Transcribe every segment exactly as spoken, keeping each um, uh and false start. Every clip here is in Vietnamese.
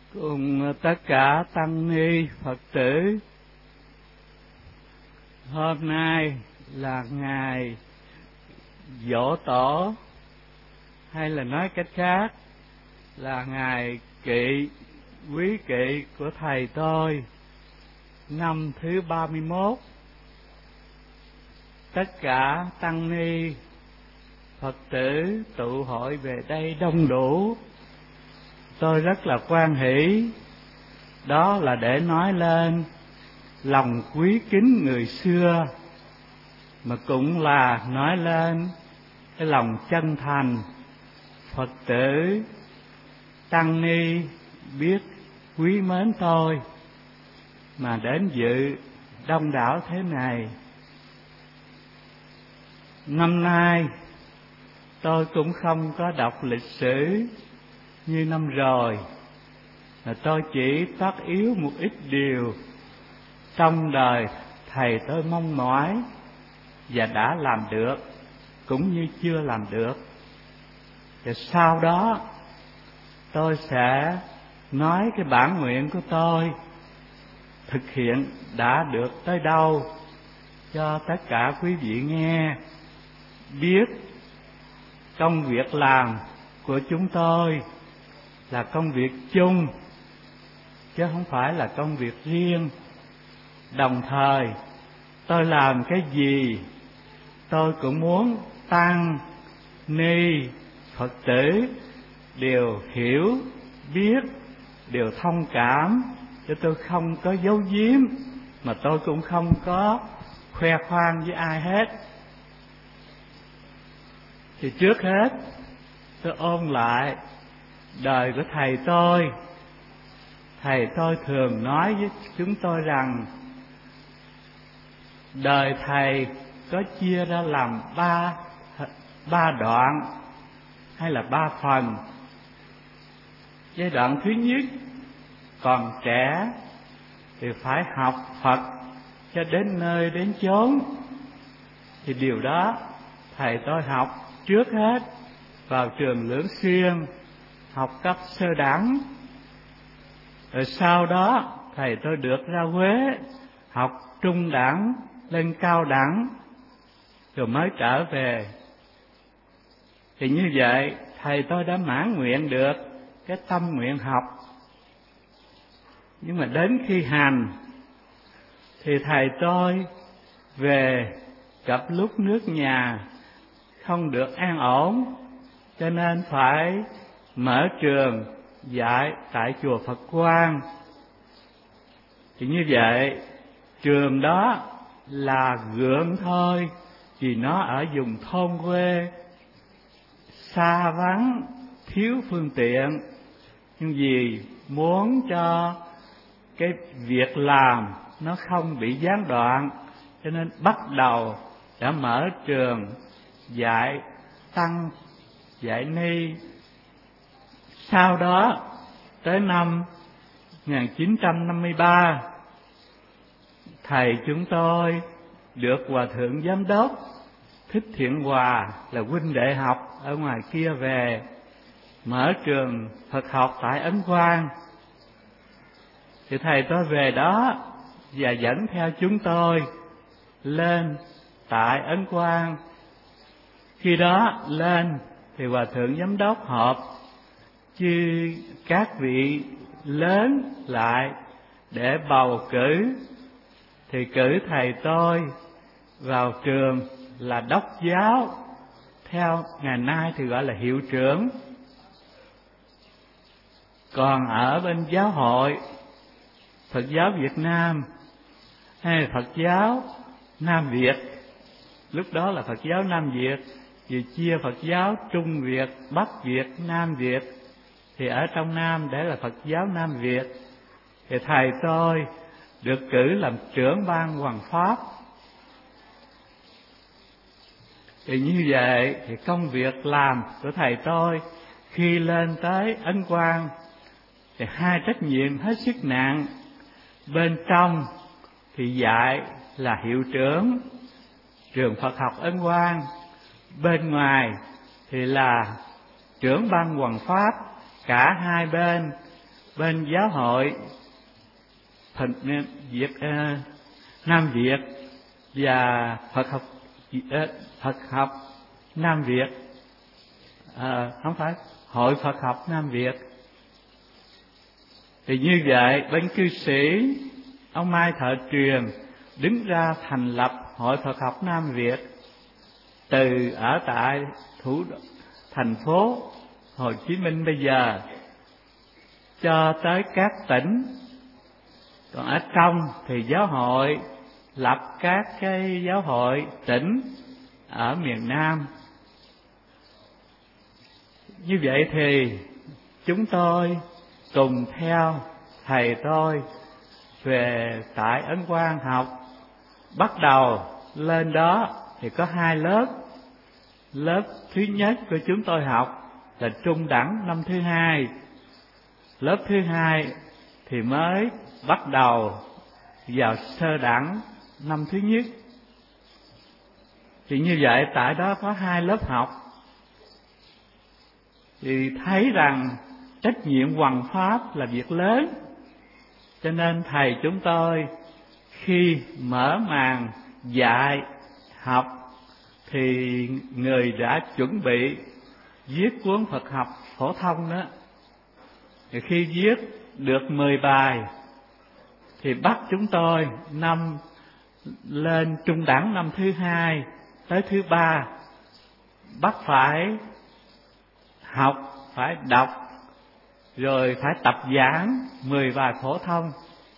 cùng tất cả tăng ni Phật tử, hôm nay là ngày giỗ tổ, hay là nói cách khác là ngày kỵ quý kỵ của thầy tôi, năm thứ ba mươi mốt. Tất cả tăng ni Phật tử tụ hội về đây đông đủ, tôi rất là hoan hỷ. Đó là để nói lên lòng quý kính người xưa, mà cũng là nói lên cái lòng chân thành Phật tử tăng ni biết quý mến tôi mà đến dự đông đảo thế này. Năm nay tôi cũng không có đọc lịch sử như năm rồi, mà tôi chỉ phát yếu một ít điều trong đời thầy tôi mong mỏi và đã làm được cũng như chưa làm được. Và sau đó tôi sẽ nói cái bản nguyện của tôi thực hiện đã được tới đâu cho tất cả quý vị nghe, biết công việc làm của chúng tôi là công việc chung chứ không phải là công việc riêng. Đồng thời tôi làm cái gì tôi cũng muốn tăng ni Phật tử đều hiểu biết, đều thông cảm, chứ tôi không có giấu giếm, mà tôi cũng không có khoe khoang với ai hết. Thì trước hết tôi ôn lại đời của thầy tôi. Thầy tôi thường nói với chúng tôi rằng đời thầy có chia ra làm ba ba đoạn hay là ba phần. Giai đoạn thứ nhất, còn trẻ thì phải học Phật cho đến nơi đến chốn. Thì điều đó thầy tôi học trước hết vào trường Lưỡng Xuyên, học cấp sơ đẳng. Rồi sau đó thầy tôi được ra Huế học trung đẳng lên cao đẳng, rồi mới trở về. Thì như vậy thầy tôi đã mãn nguyện được cái tâm nguyện học. Nhưng mà đến khi hành thì thầy tôi về gặp lúc nước nhà không được an ổn, cho nên phải mở trường dạy tại chùa Phật Quang. Thì như vậy trường đó là gượng thôi, vì nó ở vùng thôn quê xa vắng, thiếu phương tiện. Nhưng vì muốn cho cái việc làm nó không bị gián đoạn, cho nên bắt đầu đã mở trường dạy tăng, dạy ni. Sau đó tới năm một nghìn chín trăm năm mươi ba, thầy chúng tôi được Hòa Thượng Giám đốc Thích Thiện Hòa là huynh đệ học ở ngoài kia về mở trường Phật học tại Ấn Quang. Thì thầy tôi về đó và dẫn theo chúng tôi lên tại Ấn Quang. Khi đó lên thì Hòa Thượng Giám đốc họp chứ các vị lớn lại để bầu cử. Thì cử thầy tôi vào trường là đốc giáo, theo ngày nay thì gọi là hiệu trưởng. Còn ở bên giáo hội Phật giáo Việt Nam hay Phật giáo Nam Việt, lúc đó là Phật giáo Nam Việt, vì chia Phật giáo Trung Việt, Bắc Việt, Nam Việt, thì ở trong Nam để là Phật giáo Nam Việt. Thì thầy tôi được cử làm trưởng ban Hoằng Pháp. Thì như vậy thì công việc làm của thầy tôi khi lên tới Ấn Quang thì hai trách nhiệm hết sức nặng. Bên trong thì dạy là hiệu trưởng trường Phật học Ấn Quang, bên ngoài thì là trưởng ban Hoằng Pháp. Cả hai bên bên giáo hội Phật Việt uh, Nam Việt và Phật học uh, Phật học Nam Việt, uh, không phải Hội Phật học Nam Việt. Thì như vậy bên cư sĩ ông Mai Thợ Truyền đứng ra thành lập Hội Phật học Nam Việt, từ ở tại thủ thành phố Hồ Chí Minh bây giờ cho tới các tỉnh. Còn ở trong thì giáo hội lập các cái giáo hội tỉnh ở miền Nam. Như vậy thì chúng tôi cùng theo thầy tôi về tại Ấn Quang học. Bắt đầu lên đó thì có hai lớp. Lớp thứ nhất của chúng tôi học là trung đẳng năm thứ hai. Lớp thứ hai thì mới bắt đầu vào sơ đẳng năm thứ nhất. Thì như vậy tại đó có hai lớp học. Thì thấy rằng trách nhiệm hoằng pháp là việc lớn, cho nên thầy chúng tôi khi mở màn dạy học thì người đã chuẩn bị viết cuốn Phật học phổ thông đó. Thì khi viết được mười bài thì bắt chúng tôi năm lên trung đẳng năm thứ hai tới thứ ba bắt phải học, phải đọc, rồi phải tập giảng mười bài phổ thông.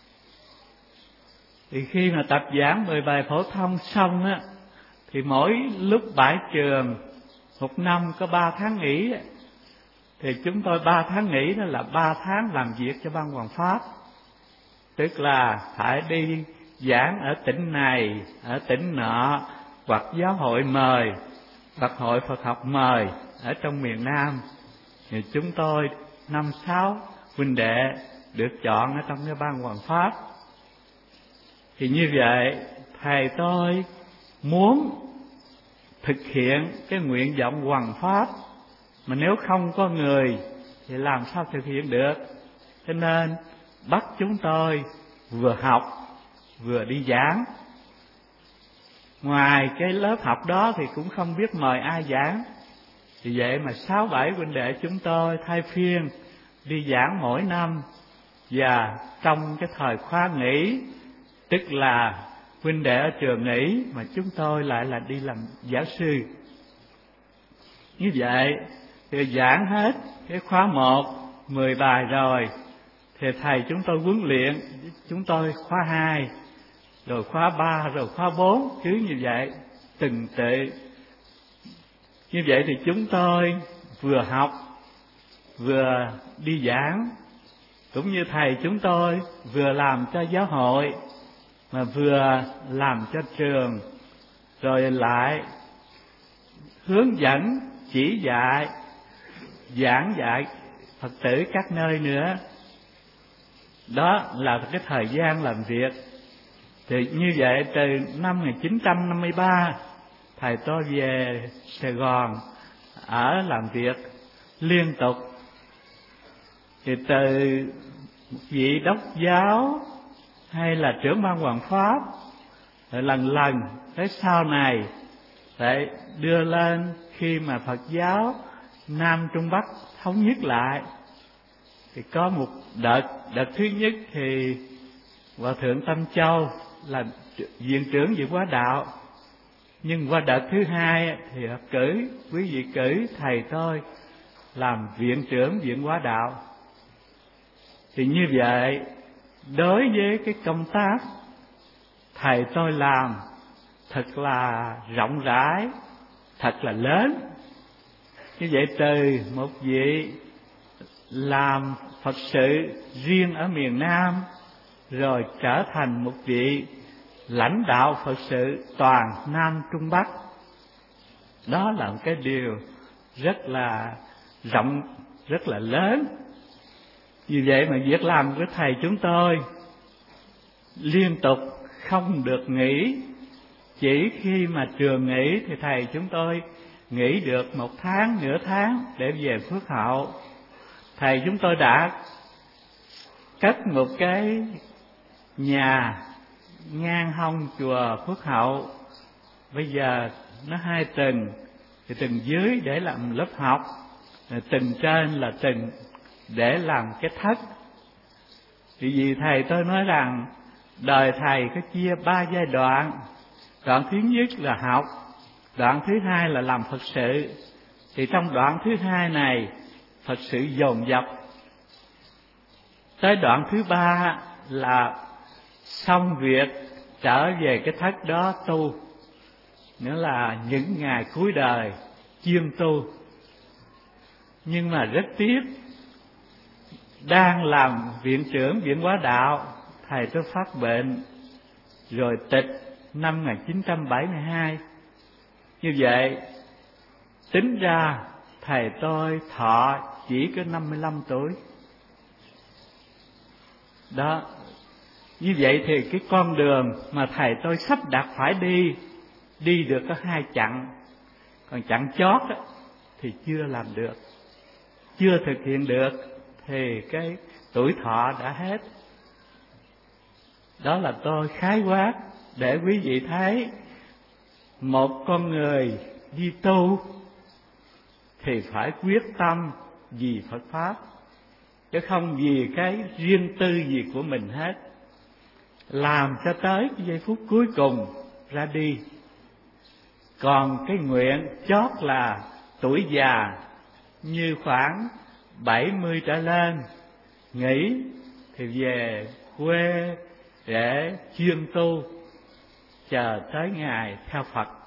Thì khi mà tập giảng mười bài phổ thông xong á, thì mỗi lúc bãi trường một năm có ba tháng nghỉ. Thì chúng tôi ba tháng nghỉ đó là ba tháng làm việc cho Ban Hoằng Pháp. Tức là phải đi giảng ở tỉnh này, ở tỉnh nọ, hoặc giáo hội mời, hoặc hội Phật học mời ở trong miền Nam. Thì chúng tôi năm sáu huynh đệ được chọn ở trong cái Ban Hoằng Pháp. Thì như vậy thầy tôi muốn thực hiện cái nguyện vọng hoằng pháp, mà nếu không có người thì làm sao thực hiện được. Cho nên bắt chúng tôi vừa học vừa đi giảng. Ngoài cái lớp học đó thì cũng không biết mời ai giảng. Vì vậy mà sáu bảy huynh đệ chúng tôi thay phiên đi giảng mỗi năm. Và trong cái thời khóa nghỉ, tức là huynh đệ ở trường nghỉ mà chúng tôi lại là đi làm giáo sư. Như vậy thì giảng hết cái khóa một mười bài rồi, thì thầy chúng tôi huấn luyện chúng tôi khóa hai, rồi khóa ba, rồi khóa bốn, cứ như vậy từng tự. Như vậy thì chúng tôi vừa học vừa đi giảng, cũng như thầy chúng tôi vừa làm cho giáo hội mà vừa làm cho trường, rồi lại hướng dẫn chỉ dạy giảng dạy Phật tử các nơi nữa. Đó là cái thời gian làm việc. Thì như vậy từ năm một nghìn chín trăm năm mươi ba thầy tôi về Sài Gòn ở làm việc liên tục. Thì từ vị đốc giáo hay là trưởng ban hoằng pháp, rồi lần lần tới sau này lại đưa lên khi mà Phật giáo Nam Trung Bắc thống nhất lại. Thì có một đợt, đợt thứ nhất thì Hòa Thượng Tâm Châu là viện trưởng viện hóa đạo. Nhưng qua đợt thứ hai thì cử, quý vị cử thầy tôi làm viện trưởng viện hóa đạo. Thì như vậy, đối với cái công tác thầy tôi làm thật là rộng rãi, thật là lớn. Như vậy từ một vị làm Phật sự riêng ở miền Nam, rồi trở thành một vị lãnh đạo Phật sự toàn Nam Trung Bắc. Đó là một cái điều rất là rộng, rất là lớn. Vì vậy mà việc làm của thầy chúng tôi liên tục không được nghỉ. Chỉ khi mà trường nghỉ thì thầy chúng tôi nghỉ được một tháng, nửa tháng để về Phước Hậu. Thầy chúng tôi đã cất một cái nhà ngang hông chùa Phước Hậu. Bây giờ nó hai tầng, thì tầng dưới để làm lớp học, tầng trên là tầng để làm cái thất. Thì vì thầy tôi nói rằng đời thầy có chia ba giai đoạn. Đoạn thứ nhất là học, đoạn thứ hai là làm Phật sự. Thì trong đoạn thứ hai này Phật sự dồn dập. Tới đoạn thứ ba là xong việc trở về cái thất đó tu, nữa là những ngày cuối đời chuyên tu. Nhưng mà rất tiếc, đang làm viện trưởng Viện Hóa Đạo, thầy tôi phát bệnh rồi tịch năm một nghìn chín trăm bảy mươi hai. Như vậy tính ra thầy tôi thọ chỉ có năm mươi lăm tuổi. Đó, như vậy thì cái con đường mà thầy tôi sắp đặt phải đi, đi được có hai chặng, còn chặng chót á, thì chưa làm được, chưa thực hiện được, thì cái tuổi thọ đã hết. Đó là tôi khái quát để quý vị thấy, một con người đi tu thì phải quyết tâm vì Phật Pháp, chứ không vì cái riêng tư gì của mình hết. Làm cho tới cái giây phút cuối cùng ra đi. Còn cái nguyện chót là tuổi già, như khoảng bảy mươi trở lên, nghỉ thì về quê để chuyên tu, chờ tới ngày theo Phật.